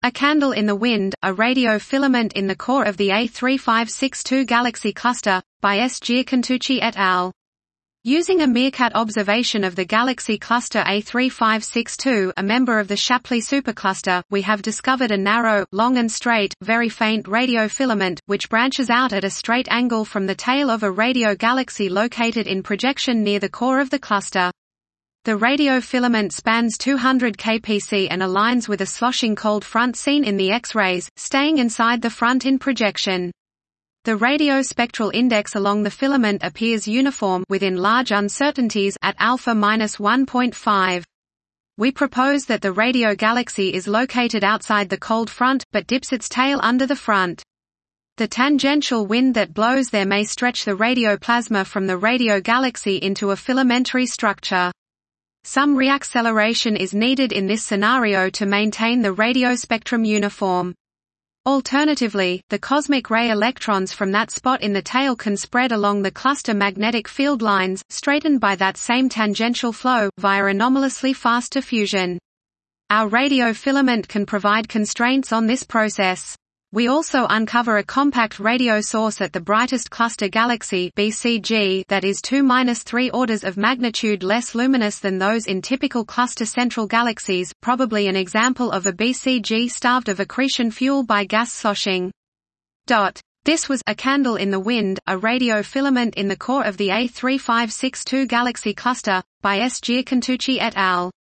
A candle in the wind, a radio filament in the core of the A3562 galaxy cluster, by S. Giacontucci et al. Using a meerkat observation of the galaxy cluster A3562, a member of the Shapley supercluster, we have discovered a narrow, long and straight, very faint radio filament, which branches out at a straight angle from the tail of a radio galaxy located in projection near the core of the cluster. The radio filament spans 200 kpc and aligns with a sloshing cold front seen in the X-rays, staying inside the front in projection. The radio spectral index along the filament appears uniform within large uncertainties at α-1.5. We propose that the radio galaxy is located outside the cold front, but dips its tail under the front. The tangential wind that blows there may stretch the radio plasma from the radio galaxy into a filamentary structure. Some reacceleration is needed in this scenario to maintain the radio spectrum uniform. Alternatively, the cosmic ray electrons from that spot in the tail can spread along the cluster magnetic field lines, straightened by that same tangential flow, via anomalously fast diffusion. Our radio filament can provide constraints on this process. We also uncover a compact radio source at the brightest cluster galaxy BCG that is 2-3 orders of magnitude less luminous than those in typical cluster central galaxies, probably an example of a BCG starved of accretion fuel by gas sloshing. This was A Candle in the Wind, a radio filament in the core of the A3562 galaxy cluster, by S. Giacontucci et al.